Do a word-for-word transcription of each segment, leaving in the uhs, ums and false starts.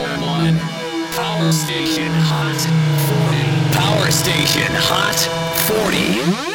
Power Station Hot フォーティー Power Station Hot フォーティー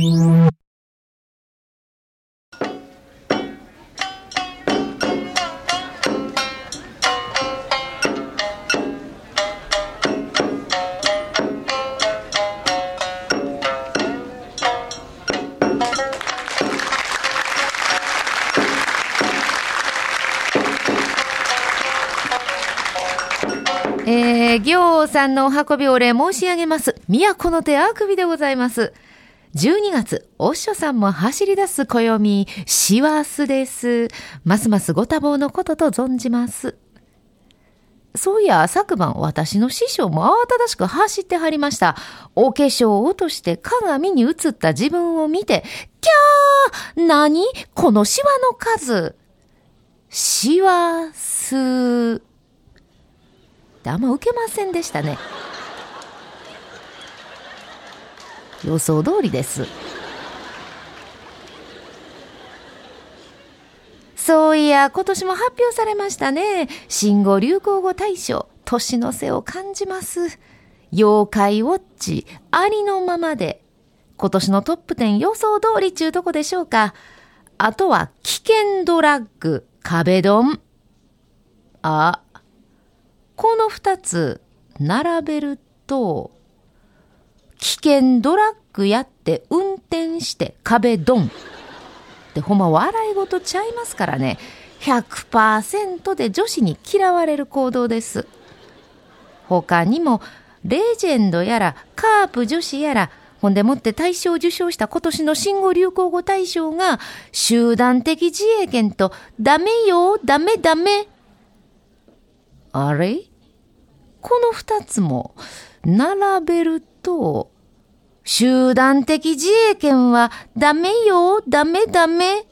えー、行さんのお運びお礼申し上げます。都の手あくびでございます。じゅうにがつ、おっしょさんも走り出す暦、師走です。ますますご多忙のことと存じます。そういや、昨晩、私の師匠も慌ただしく走ってはりました。お化粧を落として鏡に映った自分を見て、キャー！何？このシワの数。師走。あんま受けませんでしたね。予想通りです。そういや、今年も発表されましたね。新語・流行語大賞、年の瀬を感じます。妖怪ウォッチ、ありのままで。今年のトップじゅう予想通りちゅうとこでしょうか。あとは、危険ドラッグ、壁ドン。あ、この二つ並べると、危険ドラッグやって運転して壁ドンってほんま笑い事ちゃいますからね。 ひゃくパーセント で女子に嫌われる行動です。他にもレジェンドやらカープ女子やら、ほんでもって大賞を受賞した今年の新語・流行語大賞が集団的自衛権とダメよダメダメ。あれ？この二つも並べると、集団的自衛権はダメよ、ダメダメ。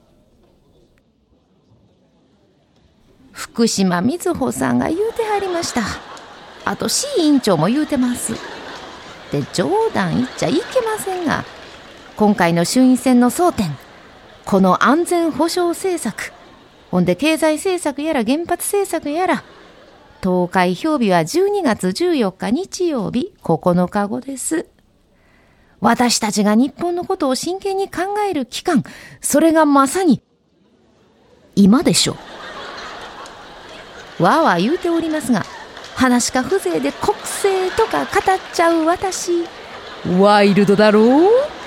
福島みずほさんが言うてはりました。あと C 委員長も言うてます。で、冗談言っちゃいけませんが、今回の衆院選の争点、この安全保障政策、ほんで経済政策やら原発政策やら、投開票日はじゅうにがつじゅうよっか日曜日、ここのかごです。私たちが日本のことを真剣に考える期間、それがまさに今でしょう。わーわー言うておりますが、話か風情で国政とか語っちゃう私、ワイルドだろう。